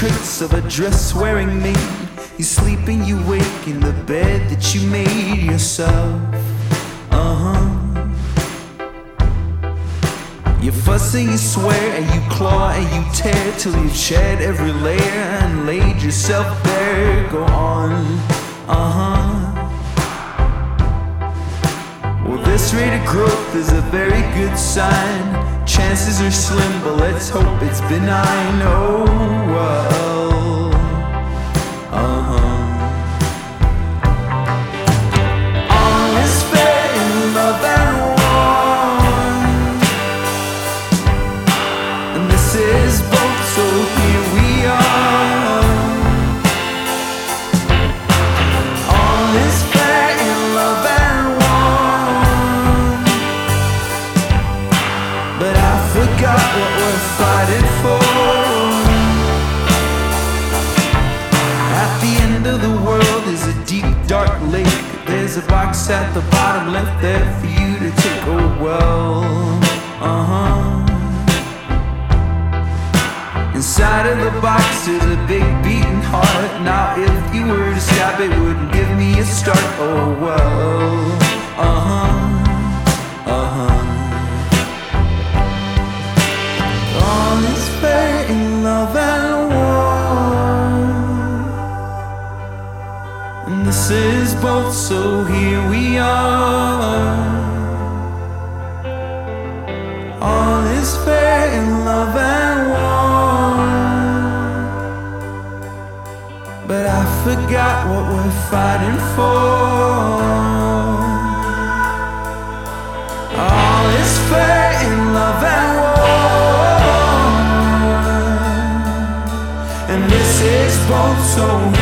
tricks of a dress-wearing maid. You sleep and you wake in the bed that you made yourself. You fuss and you swear and you claw and you tear till you've shed every layer and laid yourself bare. Go on, Well, this rate of growth is a very good sign. Chances are slim, but let's hope it's benign. Oh, well, All is fair in love and war, and this is both, so here we are. All is fair in love and war, but I forgot what we're fighting for. At the end of the world is a deep, dark lake. There's a box at the bottom left there for you to take. Oh, well, Inside of the box is a big beating heart. Now if you were to stop, it wouldn't give me a start. Oh, well, All is fair in love and war, and this is both, so here we are. All is fair in love and war, but I forgot what we're fighting for. All is fair in love and war, and this is both, so